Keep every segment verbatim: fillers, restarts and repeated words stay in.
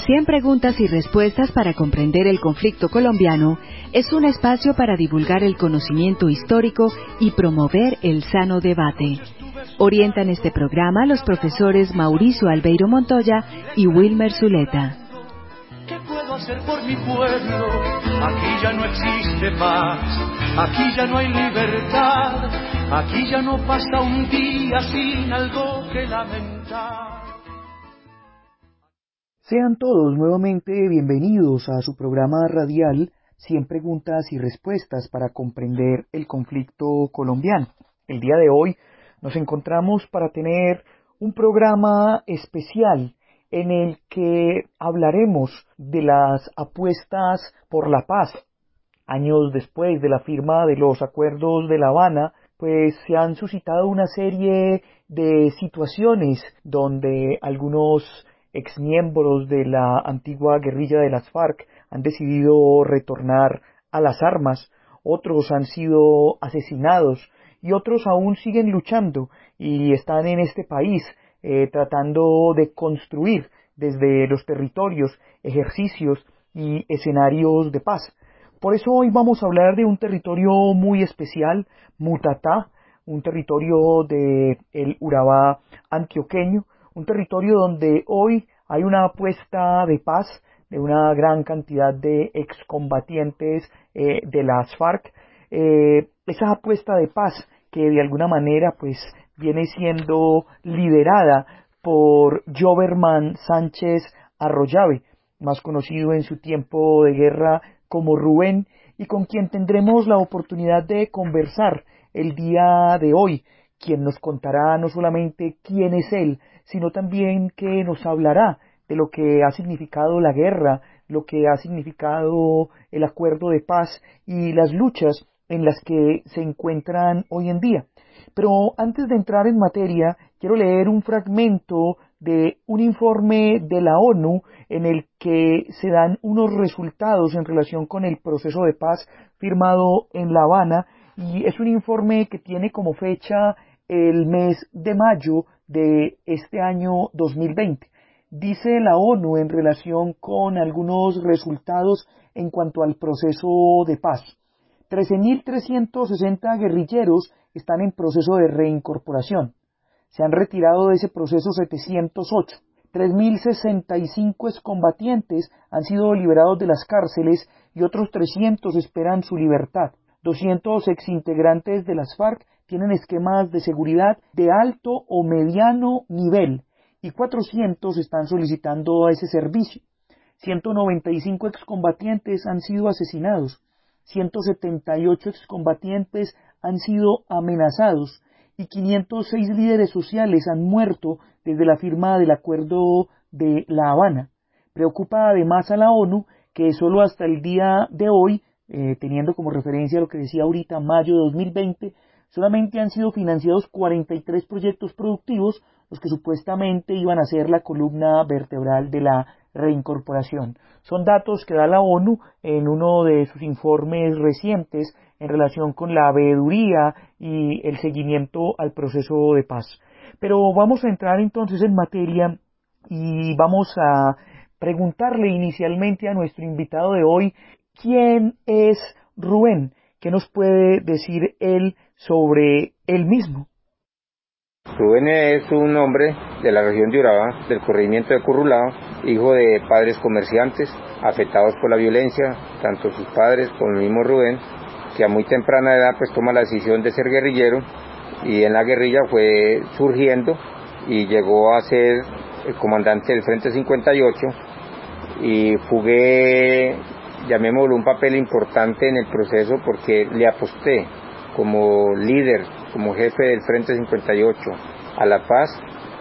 cien preguntas y respuestas para comprender el conflicto colombiano es un espacio para divulgar el conocimiento histórico y promover el sano debate. Orientan este programa los profesores Mauricio Albeiro Montoya y Wilmer Zuleta. ¿Qué puedo hacer por mi pueblo? Aquí ya no existe paz, aquí ya no hay libertad, aquí ya no pasa un día sin algo que lamentar. Sean todos nuevamente bienvenidos a su programa radial cien preguntas y respuestas para comprender el conflicto colombiano. El día de hoy nos encontramos para tener un programa especial en el que hablaremos de las apuestas por la paz. Años después de la firma de los acuerdos de La Habana, pues se han suscitado una serie de situaciones donde algunos exmiembros de la antigua guerrilla de las FARC han decidido retornar a las armas, otros han sido asesinados y otros aún siguen luchando y están en este país eh, tratando de construir desde los territorios ejercicios y escenarios de paz. Por eso hoy vamos a hablar de un territorio muy especial, Mutatá, un territorio del Urabá antioqueño, un territorio donde hoy hay una apuesta de paz de una gran cantidad de excombatientes eh, de las FARC, eh, esa apuesta de paz que de alguna manera pues viene siendo liderada por Joberman Sánchez Arroyave, más conocido en su tiempo de guerra como Rubén, y con quien tendremos la oportunidad de conversar el día de hoy, quien nos contará no solamente quién es él, sino también que nos hablará de lo que ha significado la guerra, lo que ha significado el acuerdo de paz y las luchas en las que se encuentran hoy en día. Pero antes de entrar en materia, quiero leer un fragmento de un informe de la ONU en el que se dan unos resultados en relación con el proceso de paz firmado en La Habana, y es un informe que tiene como fecha el mes de mayo de este año dos mil veinte. Dice la ONU en relación con algunos resultados en cuanto al proceso de paz. trece mil trescientos sesenta guerrilleros están en proceso de reincorporación. Se han retirado de ese proceso setecientos ocho. tres mil sesenta y cinco excombatientes han sido liberados de las cárceles y otros trescientos esperan su libertad. doscientos exintegrantes de las FARC tienen esquemas de seguridad de alto o mediano nivel y cuatrocientos están solicitando ese servicio. ciento noventa y cinco excombatientes han sido asesinados. ciento setenta y ocho excombatientes han sido amenazados y quinientos seis líderes sociales han muerto desde la firma del acuerdo de La Habana. Preocupa además a la ONU que solo hasta el día de hoy, eh, teniendo como referencia lo que decía ahorita, mayo de dos mil veinte, solamente han sido financiados cuarenta y tres proyectos productivos, los que supuestamente iban a ser la columna vertebral de la reincorporación. Son datos que da la ONU en uno de sus informes recientes en relación con la veeduría y el seguimiento al proceso de paz. Pero vamos a entrar entonces en materia y vamos a preguntarle inicialmente a nuestro invitado de hoy, ¿quién es Rubén? ¿Qué nos puede decir él sobre él mismo? Rubén es un hombre de la región de Urabá, del corregimiento de Currulao, hijo de padres comerciantes afectados por la violencia, tanto sus padres como el mismo Rubén, que a muy temprana edad pues toma la decisión de ser guerrillero, y en la guerrilla fue surgiendo y llegó a ser el comandante del Frente cincuenta y ocho, y jugué, llamémoslo, un papel importante en el proceso porque le aposté como líder, como jefe del Frente cincuenta y ocho a la paz,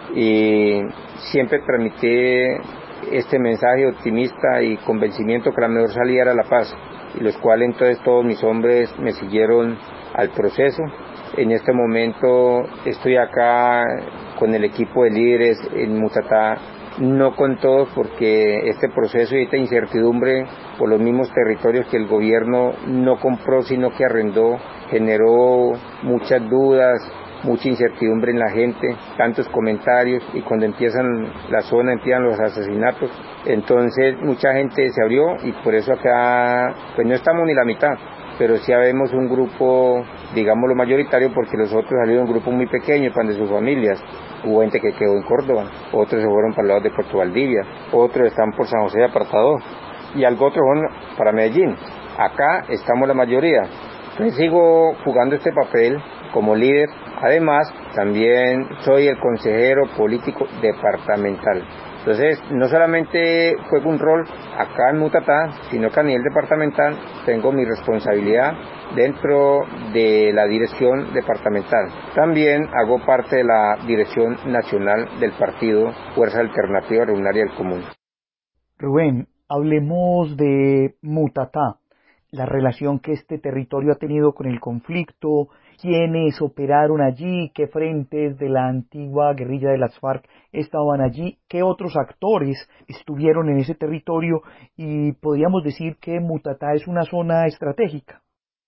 y siempre transmití este mensaje optimista y convencimiento que la mejor salida era la paz, y los cuales entonces todos mis hombres me siguieron al proceso. En este momento estoy acá con el equipo de líderes en Mutatá, no con todos porque este proceso y esta incertidumbre por los mismos territorios que el gobierno no compró sino que arrendó generó muchas dudas mucha incertidumbre en la gente, tantos comentarios, y cuando empiezan la zona empiezan los asesinatos, entonces mucha gente se abrió y por eso acá pues no estamos ni la mitad, pero sí habemos un grupo, digámoslo mayoritario, porque los otros salieron un grupo muy pequeño, para de sus familias. Hubo gente que quedó en Córdoba, otros se fueron para el lado de Puerto Valdivia, otros están por San José de Apartadó y algo otros van para Medellín. Acá estamos la mayoría. Entonces sigo jugando este papel como líder. Además, también soy el consejero político departamental. Entonces, no solamente juego un rol acá en Mutatá, sino que a nivel departamental tengo mi responsabilidad dentro de la dirección departamental. También hago parte de la dirección nacional del partido Fuerza Alternativa Revolucionaria del Común. Rubén, hablemos de Mutatá, la relación que este territorio ha tenido con el conflicto, quiénes operaron allí, qué frentes de la antigua guerrilla de las FARC estaban allí, qué otros actores estuvieron en ese territorio, y podríamos decir que Mutatá es una zona estratégica.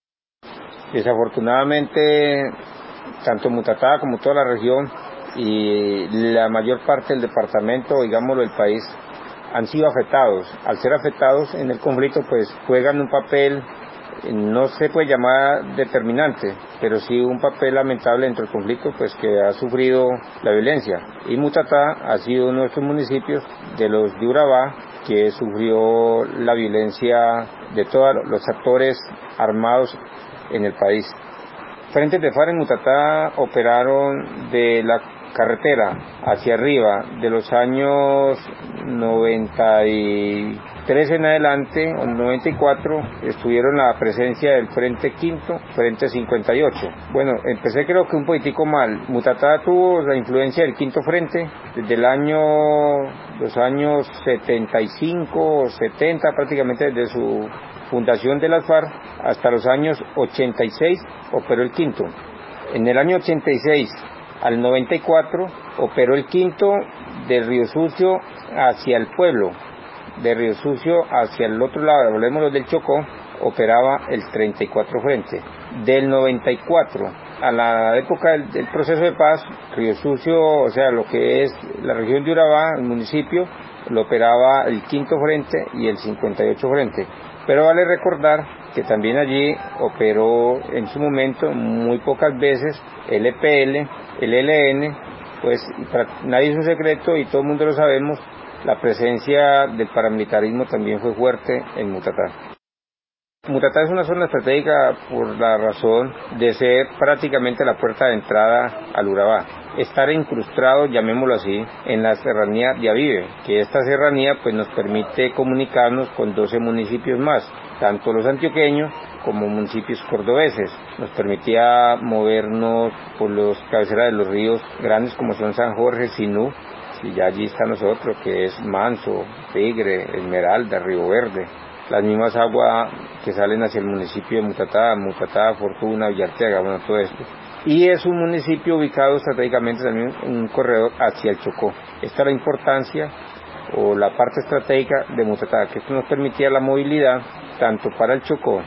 Desafortunadamente, tanto Mutatá como toda la región y la mayor parte del departamento, digámoslo, del país, han sido afectados. Al ser afectados en el conflicto, pues juegan un papel, no se puede llamar determinante, pero sí un papel lamentable dentro del conflicto, pues que ha sufrido la violencia. Y Mutatá ha sido uno de estos municipios de los de Urabá que sufrió la violencia de todos los actores armados en el país. Frentes de FARC en Mutatá operaron de la carretera hacia arriba de los años noventa y tres en adelante, o noventa y cuatro, estuvieron la presencia del Frente Quinto, Frente cincuenta y ocho. Bueno, empecé creo que un poquitico mal. Mutatá tuvo la influencia del Quinto Frente desde el año, los años setenta y cinco o setenta, prácticamente desde su fundación de las FARC hasta los años ochenta y seis operó el Quinto. En el año ochenta y seis al noventa y cuatro operó el Quinto de Río Sucio hacia el pueblo, de Río Sucio hacia el otro lado, hablemos los del Chocó, operaba el treinta y cuatro Frente. Del noventa y cuatro a la época del, del proceso de paz, Río Sucio, o sea, lo que es la región de Urabá, el municipio, lo operaba el Quinto Frente y el cincuenta y ocho Frente. Pero vale recordar que también allí operó en su momento, muy pocas veces, el E P L, el E L N, pues para nadie es un secreto y todo el mundo lo sabemos, la presencia del paramilitarismo también fue fuerte en Mutatá. Mutatá es una zona estratégica por la razón de ser prácticamente la puerta de entrada al Urabá. Estar incrustado, llamémoslo así, en la serranía de Avive, que esta serranía pues nos permite comunicarnos con doce municipios más, tanto los antioqueños como municipios cordobeses. Nos permitía movernos por los cabeceras de los ríos grandes como son San Jorge, Sinú, y ya allí está nosotros, que es Manso, Tigre, Esmeralda, Río Verde. Las mismas aguas que salen hacia el municipio de Mutatá, Mutatá, Fortuna, Villarteaga, bueno, todo esto. Y es un municipio ubicado estratégicamente también en un corredor hacia el Chocó. Esta es la importancia o la parte estratégica de Mutatá, que esto nos permitía la movilidad tanto para el Chocó,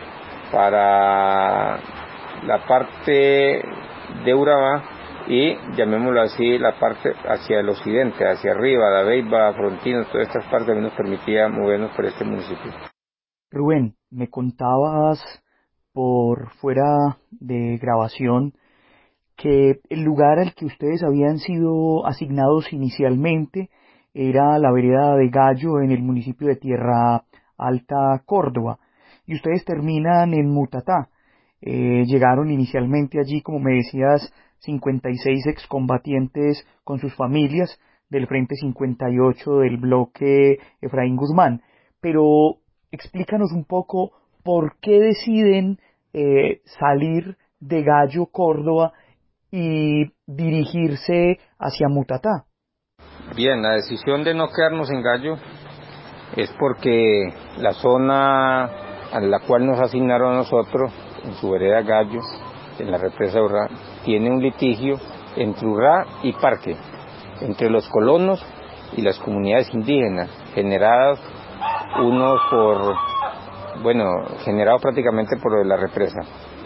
para la parte de Urabá y, llamémoslo así, la parte hacia el occidente, hacia arriba, Dabeiba, Frontinos, todas estas partes también nos permitía movernos por este municipio. Rubén, me contabas por fuera de grabación que el lugar al que ustedes habían sido asignados inicialmente era la vereda de Gallo en el municipio de Tierra Alta, Córdoba, y ustedes terminan en Mutatá. Eh, llegaron inicialmente allí, como me decías, cincuenta y seis excombatientes con sus familias del Frente cincuenta y ocho del bloque Efraín Guzmán, pero explícanos un poco por qué deciden eh, salir de Gallo, Córdoba, y dirigirse hacia Mutatá. Bien, la decisión de no quedarnos en Gallo es porque la zona a la cual nos asignaron a nosotros, en su vereda Gallo, en la represa de Urrá, tiene un litigio entre Urrá y Parque, entre los colonos y las comunidades indígenas, generados unos por, bueno, generados prácticamente por la represa.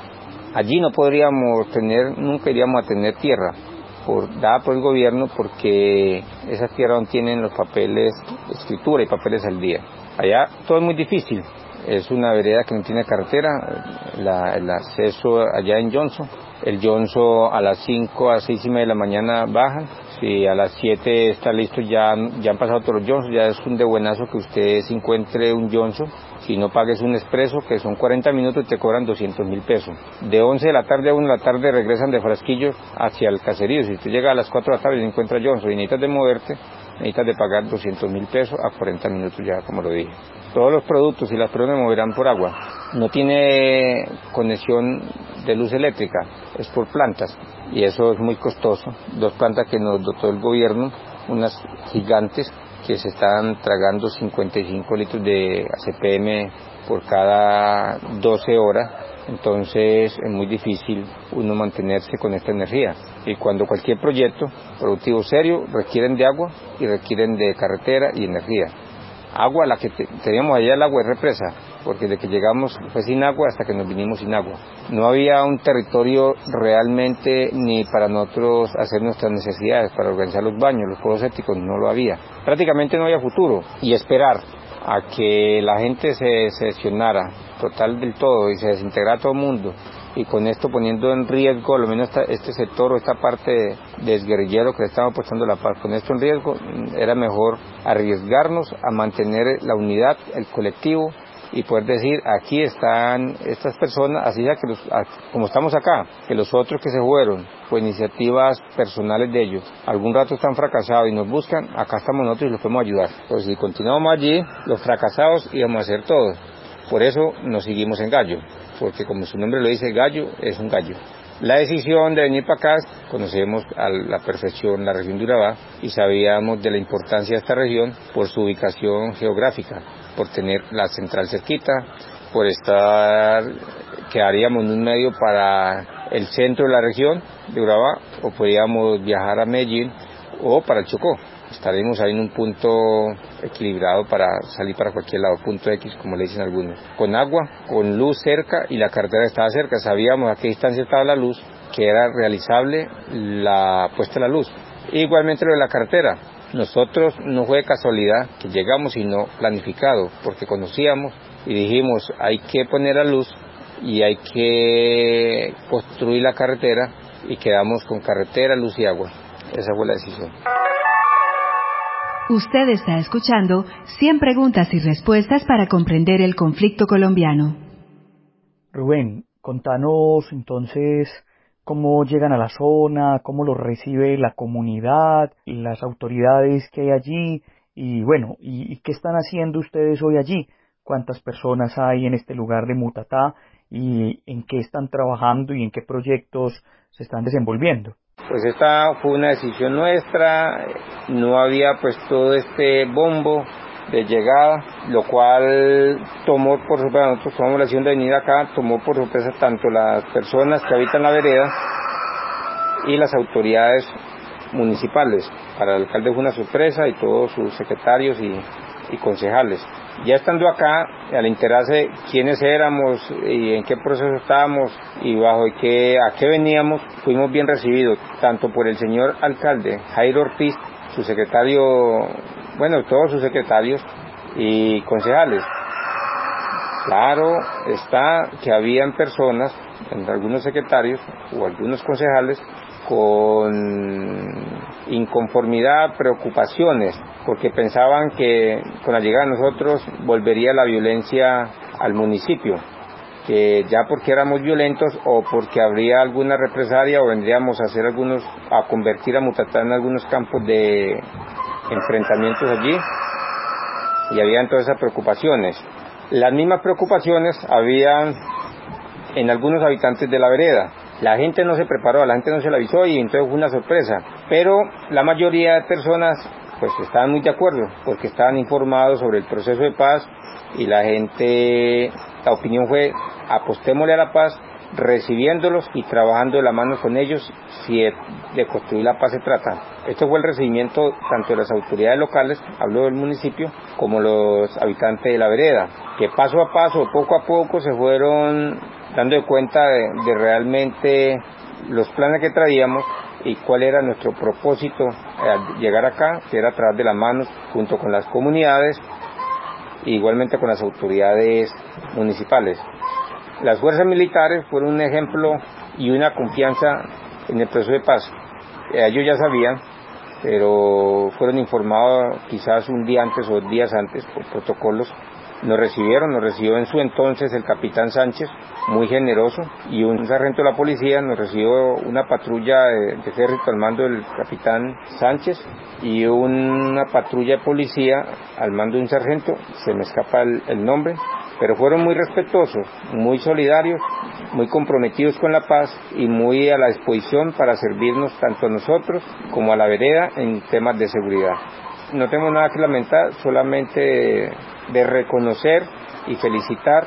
Allí no podríamos tener, nunca iríamos a tener tierra por, dada por el gobierno, porque esas tierras no tienen los papeles, escritura y papeles al día. Allá todo es muy difícil, es una vereda que no tiene carretera, la, el acceso allá en Johnson, el Johnson a las cinco, a seis y media de la mañana bajan, si a las siete está listo, ya, ya han pasado todos los Johnson, ya es un de buenazo que usted se encuentre un Johnson. Si no pagues un expreso, que son cuarenta minutos, te cobran doscientos mil pesos. De once de la tarde a una de la tarde regresan de Frasquillo hacia el caserío. Si usted llega a las cuatro de la tarde y encuentra Johnson y necesitas de moverte, necesitas de pagar doscientos mil pesos a cuarenta minutos ya, como lo dije. Todos los productos y las personas se moverán por agua. No tiene conexión de luz eléctrica, es por plantas y eso es muy costoso. Dos plantas que nos dotó el gobierno, unas gigantes, que se están tragando cincuenta y cinco litros de A C P M por cada doce horas, entonces es muy difícil uno mantenerse con esta energía. Y cuando cualquier proyecto productivo serio requieren de agua y requieren de carretera y energía. Agua, la que te, teníamos allá, el agua es represa, porque desde que llegamos fue sin agua hasta que nos vinimos sin agua. No había un territorio realmente ni para nosotros hacer nuestras necesidades, para organizar los baños, los pozos sépticos, no lo había. Prácticamente no había futuro, y esperar a que la gente se sesionara total del todo y se desintegrara todo el mundo, y con esto poniendo en riesgo, al menos esta, este sector o esta parte de, de exguerrillero que le estamos apostando la paz, con esto en riesgo, era mejor arriesgarnos a mantener la unidad, el colectivo, y poder decir, aquí están estas personas, así ya que los, como estamos acá, que los otros que se fueron, por iniciativas personales de ellos, algún rato están fracasados y nos buscan, acá estamos nosotros y los podemos ayudar. Pues si continuamos allí, los fracasados íbamos a hacer todos. Por eso nos seguimos en Gallo, porque como su nombre lo dice, Gallo es un gallo. La decisión de venir para acá, conocemos a la perfección la región de Urabá y sabíamos de la importancia de esta región por su ubicación geográfica, por tener la central cerquita, por estar, quedaríamos en un medio para el centro de la región de Urabá, o podíamos viajar a Medellín o para el Chocó. Estaremos ahí en un punto equilibrado para salir para cualquier lado, punto X, como le dicen algunos. Con agua, con luz cerca, y la carretera estaba cerca, sabíamos a qué distancia estaba la luz, que era realizable la puesta de la luz. Igualmente lo de la carretera, nosotros no fue de casualidad que llegamos sino planificado, porque conocíamos y dijimos hay que poner la luz y hay que construir la carretera, y quedamos con carretera, luz y agua. Esa fue la decisión. Usted está escuchando cien preguntas y respuestas para comprender el conflicto colombiano. Rubén, contanos entonces cómo llegan a la zona, cómo los recibe la comunidad, las autoridades que hay allí, y bueno, y, y qué están haciendo ustedes hoy allí, cuántas personas hay en este lugar de Mutatá y en qué están trabajando y en qué proyectos se están desenvolviendo. Pues esta fue una decisión nuestra, no había pues todo este bombo de llegada, lo cual tomó por sorpresa, nosotros tomamos la decisión de venir acá, tomó por sorpresa tanto las personas que habitan la vereda y las autoridades municipales. Para el alcalde fue una sorpresa y todos sus secretarios y, y concejales. Ya estando acá, al enterarse quiénes éramos y en qué proceso estábamos y bajo qué, a qué veníamos, fuimos bien recibidos, tanto por el señor alcalde Jairo Ortiz, su secretario, bueno, todos sus secretarios y concejales. Claro está que habían personas, algunos secretarios o algunos concejales, con inconformidad, preocupaciones, porque pensaban que con la llegada de nosotros volvería la violencia al municipio, que ya porque éramos violentos o porque habría alguna represalia o vendríamos a hacer algunos, a convertir a Mutatá en algunos campos de enfrentamientos allí, y habían todas esas preocupaciones. Las mismas preocupaciones habían en algunos habitantes de la vereda. La gente no se preparó, la gente no se la avisó y entonces fue una sorpresa. Pero la mayoría de personas pues estaban muy de acuerdo porque estaban informados sobre el proceso de paz y la gente, la opinión fue apostémosle a la paz, recibiéndolos y trabajando de la mano con ellos si de construir la paz se trata. Esto fue el recibimiento tanto de las autoridades locales, hablo del municipio, como los habitantes de la vereda, que paso a paso, poco a poco se fueron dando cuenta de, de realmente los planes que traíamos y cuál era nuestro propósito al llegar acá, que era trabajar de la mano junto con las comunidades, e igualmente con las autoridades municipales. Las fuerzas militares fueron un ejemplo y una confianza en el proceso de paz. Ellos ya sabían, pero fueron informados quizás un día antes o días antes por protocolos. Nos recibieron, nos recibió en su entonces el capitán Sánchez, muy generoso, y un sargento de la policía, nos recibió una patrulla de, de ejército al mando del capitán Sánchez y una patrulla de policía al mando de un sargento, se me escapa el, el nombre, pero fueron muy respetuosos, muy solidarios, muy comprometidos con la paz y muy a la disposición para servirnos tanto a nosotros como a la vereda en temas de seguridad. No tengo nada que lamentar, solamente de reconocer y felicitar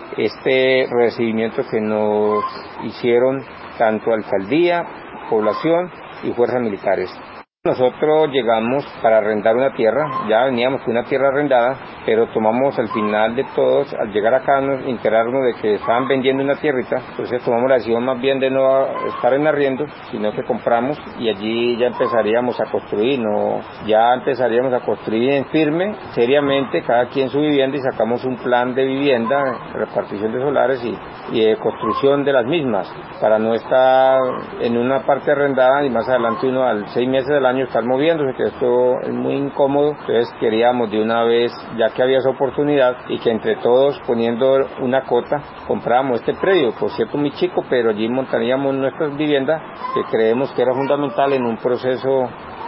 este recibimiento que nos hicieron tanto alcaldía, población y fuerzas militares. Nosotros llegamos para arrendar una tierra, ya veníamos con una tierra arrendada, pero tomamos al final de todos, al llegar acá, nos enterarnos de que estaban vendiendo una tierrita, entonces tomamos la decisión más bien de no estar en arriendo, sino que compramos y allí ya empezaríamos a construir, no, ya empezaríamos a construir en firme, seriamente, cada quien su vivienda y sacamos un plan de vivienda, repartición de solares y, y de construcción de las mismas, para no estar en una parte arrendada y más adelante uno al seis meses del año estar moviéndose, que esto es muy incómodo. Entonces queríamos de una vez, ya que había esa oportunidad y que entre todos poniendo una cota comprábamos este predio, por cierto muy chico, pero allí montaríamos nuestras viviendas, que creemos que era fundamental en un proceso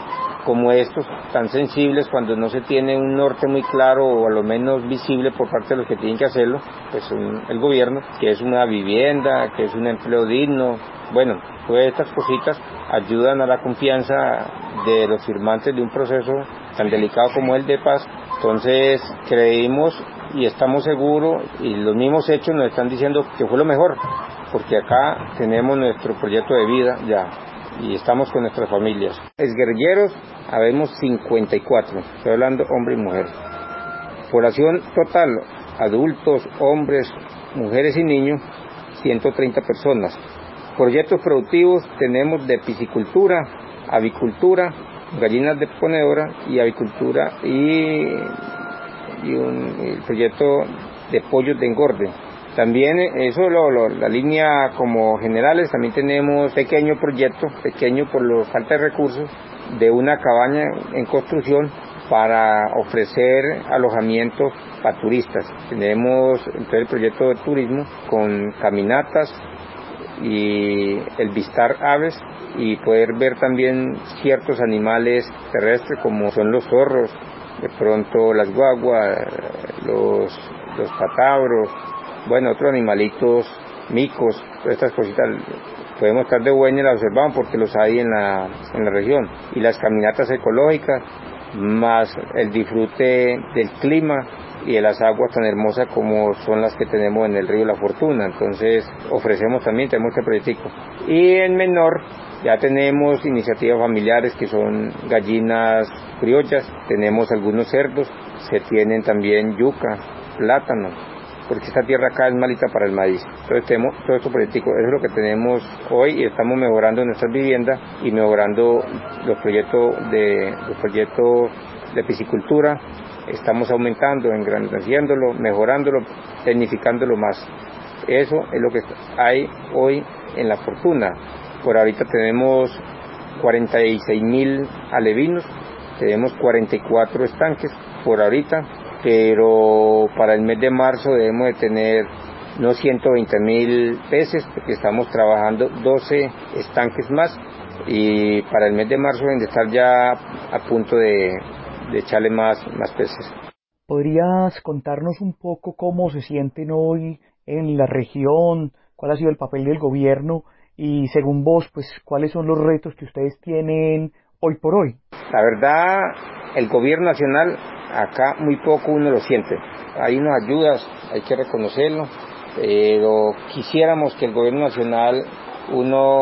como estos, tan sensibles, cuando no se tiene un norte muy claro o a lo menos visible por parte de los que tienen que hacerlo, pues un, el gobierno, que es una vivienda, que es un empleo digno. Bueno, todas estas cositas ayudan a la confianza de los firmantes de un proceso tan delicado como el de paz. Entonces creímos y estamos seguros, y los mismos hechos nos están diciendo que fue lo mejor, porque acá tenemos nuestro proyecto de vida ya, y estamos con nuestras familias. Es guerrilleros, habemos cincuenta y cuatro, estoy hablando hombre y mujer. Población total, adultos, hombres, mujeres y niños, ciento treinta personas. Proyectos productivos tenemos de piscicultura, avicultura, gallinas de ponedora y avicultura y, y un el proyecto de pollos de engorde. También eso lo, lo, la línea como generales, también tenemos pequeño proyecto, pequeño por la falta de recursos, de una cabaña en construcción para ofrecer alojamientos para turistas. Tenemos entonces el proyecto de turismo con caminatas y el vistar aves y poder ver también ciertos animales terrestres como son los zorros, de pronto las guaguas, los, los patabros, bueno, otros animalitos, micos, todas estas cositas. Podemos estar de buena y las observamos porque los hay en la, en la región. Y las caminatas ecológicas, más el disfrute del clima y de las aguas tan hermosas como son las que tenemos en el río La Fortuna. Entonces ofrecemos también, tenemos este proyectico. Y en menor ya tenemos iniciativas familiares que son gallinas criollas, tenemos algunos cerdos, se tienen también yuca, plátano, porque esta tierra acá es malita para el maíz. Entonces tenemos todo esto proyectico, eso es lo que tenemos hoy y estamos mejorando nuestras viviendas y mejorando los proyectos de los proyectos de piscicultura. Estamos aumentando, engrandeciéndolo, mejorándolo, tecnificándolo más. Eso es lo que hay hoy en La Fortuna. Por ahorita tenemos cuarenta y seis mil alevinos, tenemos cuarenta y cuatro estanques por ahorita, pero para el mes de marzo debemos de tener unos ciento veinte mil peces, porque estamos trabajando doce estanques más, y para el mes de marzo deben de estar ya a punto de, de echarle más, más peces. ¿Podrías contarnos un poco cómo se sienten hoy en la región? ¿Cuál ha sido el papel del gobierno? Y según vos, pues, ¿cuáles son los retos que ustedes tienen hoy por hoy? La verdad, el gobierno nacional, acá muy poco uno lo siente. Hay unas ayudas, hay que reconocerlo, pero quisiéramos que el gobierno nacional uno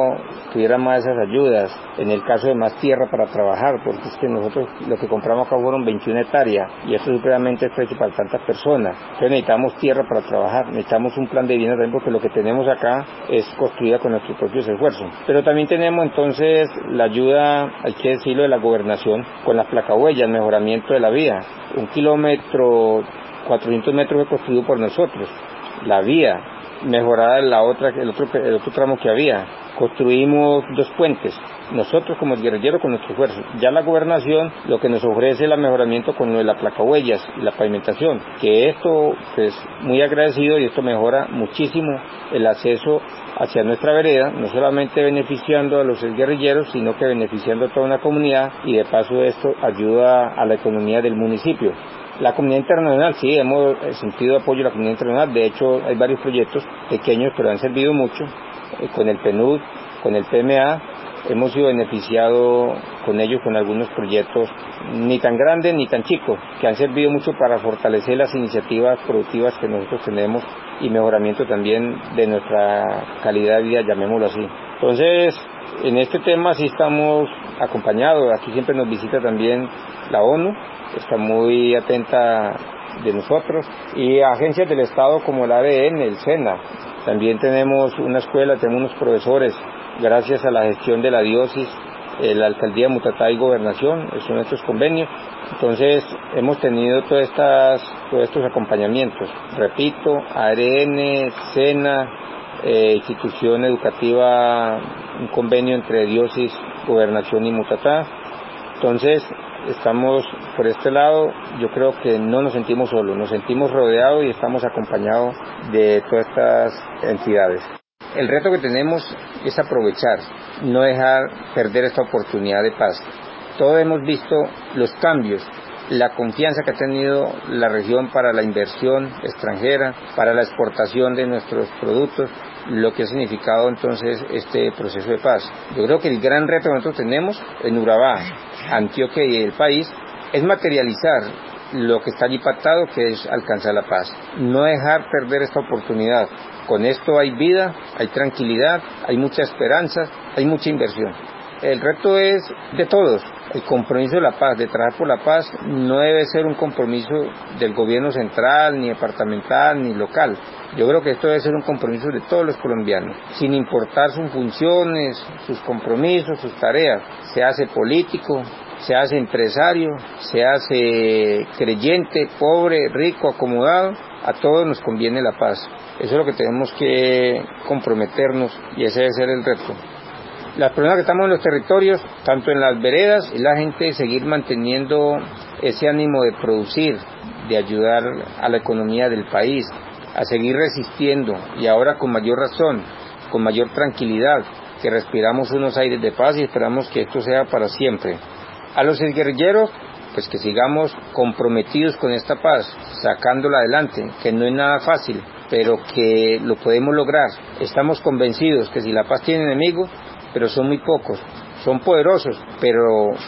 tuviera más esas ayudas, en el caso de más tierra para trabajar, porque es que nosotros lo que compramos acá fueron veintiuna hectáreas, y eso supremamente es precio para tantas personas. Entonces necesitamos tierra para trabajar, necesitamos un plan de vivienda también, porque lo que tenemos acá es construida con nuestros propios esfuerzos. Pero también tenemos entonces la ayuda, hay que decirlo, de la gobernación, con las placahuellas, mejoramiento de la vía. Un kilómetro, cuatrocientos metros fue construido por nosotros, la vía, mejorada la otra, el otro, el otro tramo que había. Construimos dos puentes, nosotros como guerrilleros con nuestro esfuerzo. Ya la gobernación lo que nos ofrece es el mejoramiento con lo de la placahuellas y la pavimentación, que esto pues muy agradecido, y esto mejora muchísimo el acceso hacia nuestra vereda, no solamente beneficiando a los guerrilleros, sino que beneficiando a toda una comunidad, y de paso esto ayuda a la economía del municipio. La comunidad internacional, sí, hemos sentido apoyo de la comunidad internacional. De hecho, hay varios proyectos pequeños, pero han servido mucho, eh, con el P N U D, con el P M A, hemos sido beneficiados con ellos, con algunos proyectos, ni tan grandes ni tan chicos, que han servido mucho para fortalecer las iniciativas productivas que nosotros tenemos, y mejoramiento también de nuestra calidad de vida, llamémoslo así. Entonces, en este tema sí estamos acompañados. Aquí siempre nos visita también la ONU, está muy atenta de nosotros, y agencias del Estado como el A R N, el SENA. También tenemos una escuela, tenemos unos profesores, gracias a la gestión de la diócesis, eh, la alcaldía de Mutatá y gobernación, son estos convenios. Entonces hemos tenido todas estas, todos estos acompañamientos, repito, A R N, SENA, eh, institución educativa, un convenio entre diócesis, gobernación y Mutatá. Entonces estamos por este lado, yo creo que no nos sentimos solos, nos sentimos rodeados y estamos acompañados de todas estas entidades. El reto que tenemos es aprovechar, no dejar perder esta oportunidad de paz. Todos hemos visto los cambios, la confianza que ha tenido la región para la inversión extranjera, para la exportación de nuestros productos, lo que ha significado entonces este proceso de paz. Yo creo que el gran reto que nosotros tenemos en Urabá, Antioquia y el país es materializar lo que está allí pactado, que es alcanzar la paz. No dejar perder esta oportunidad. Con esto hay vida, hay tranquilidad, hay mucha esperanza, hay mucha inversión. El reto es de todos. El compromiso de la paz, de trabajar por la paz, no debe ser un compromiso del gobierno central, ni departamental, ni local. Yo creo que esto debe ser un compromiso de todos los colombianos, sin importar sus funciones, sus compromisos, sus tareas. Se hace político, se hace empresario, se hace creyente, pobre, rico, acomodado, a todos nos conviene la paz. Eso es lo que tenemos que comprometernos, y ese debe ser el reto. Las personas que estamos en los territorios, tanto en las veredas, es la gente seguir manteniendo ese ánimo de producir, de ayudar a la economía del país, a seguir resistiendo, y ahora con mayor razón, con mayor tranquilidad, que respiramos unos aires de paz y esperamos que esto sea para siempre. A los guerrilleros, pues que sigamos comprometidos con esta paz, sacándola adelante, que no es nada fácil, pero que lo podemos lograr. Estamos convencidos que si la paz tiene enemigos, pero son muy pocos, son poderosos, pero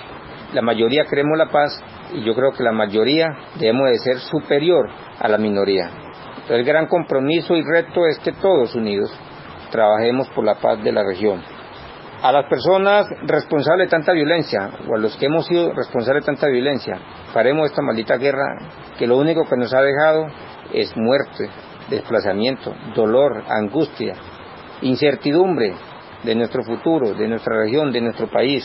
la mayoría queremos la paz, y yo creo que la mayoría debemos de ser superior a la minoría. Entonces el gran compromiso y reto es que todos unidos trabajemos por la paz de la región. A las personas responsables de tanta violencia, o a los que hemos sido responsables de tanta violencia, paremos esta maldita guerra, que lo único que nos ha dejado es muerte, desplazamiento, dolor, angustia, incertidumbre de nuestro futuro, de nuestra región, de nuestro país,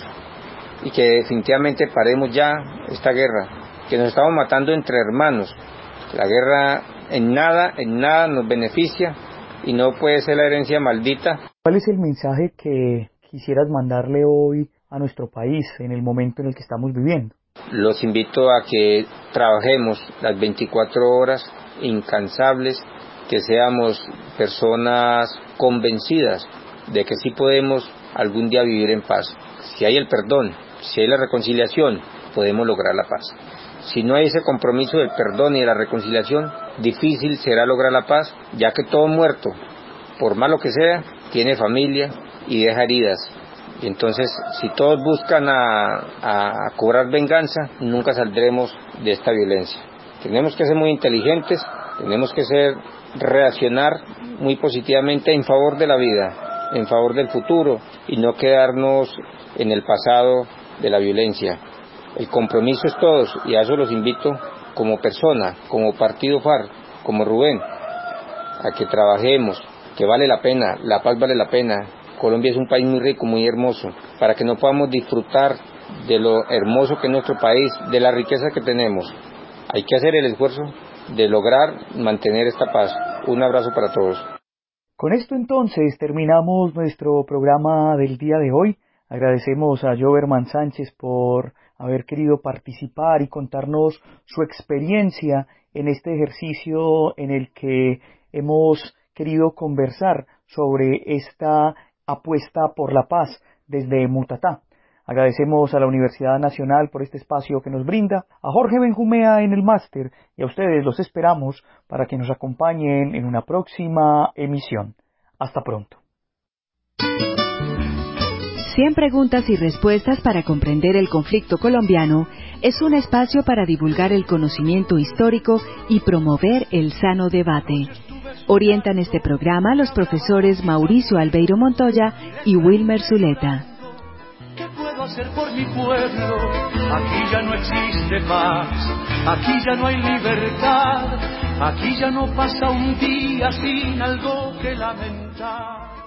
y que definitivamente paremos ya esta guerra, que nos estamos matando entre hermanos. La guerra en nada, en nada nos beneficia, y no puede ser la herencia maldita. ¿Cuál es el mensaje que quisieras mandarle hoy a nuestro país en el momento en el que estamos viviendo? Los invito a que trabajemos las veinticuatro horas, incansables, que seamos personas convencidas de que sí podemos algún día vivir en paz. Si hay el perdón, si hay la reconciliación, podemos lograr la paz. Si no hay ese compromiso del perdón y de la reconciliación, difícil será lograr la paz, ya que todo muerto, por malo que sea, tiene familia y deja heridas. Y entonces, si todos buscan a, a, a cobrar venganza, nunca saldremos de esta violencia. Tenemos que ser muy inteligentes, tenemos que ser reaccionar muy positivamente en favor de la vida, en favor del futuro y no quedarnos en el pasado de la violencia. El compromiso es todos y a eso los invito como persona, como partido F A R C, como Rubén, a que trabajemos, que vale la pena, la paz vale la pena. Colombia es un país muy rico, muy hermoso, para que no podamos disfrutar de lo hermoso que es nuestro país, de la riqueza que tenemos. Hay que hacer el esfuerzo de lograr mantener esta paz. Un abrazo para todos. Con esto entonces terminamos nuestro programa del día de hoy. Agradecemos a Joverman Sánchez por haber querido participar y contarnos su experiencia en este ejercicio en el que hemos querido conversar sobre esta apuesta por la paz desde Mutatá. Agradecemos a la Universidad Nacional por este espacio que nos brinda, a Jorge Benjumea en el máster y a ustedes los esperamos para que nos acompañen en una próxima emisión. Hasta pronto. cien preguntas y respuestas para comprender el conflicto colombiano es un espacio para divulgar el conocimiento histórico y promover el sano debate. Orientan este programa los profesores Mauricio Albeiro Montoya y Wilmer Zuleta. ¿Qué puedo hacer por mi pueblo? Aquí ya no existe paz, aquí ya no hay libertad, aquí ya no pasa un día sin algo que lamentar.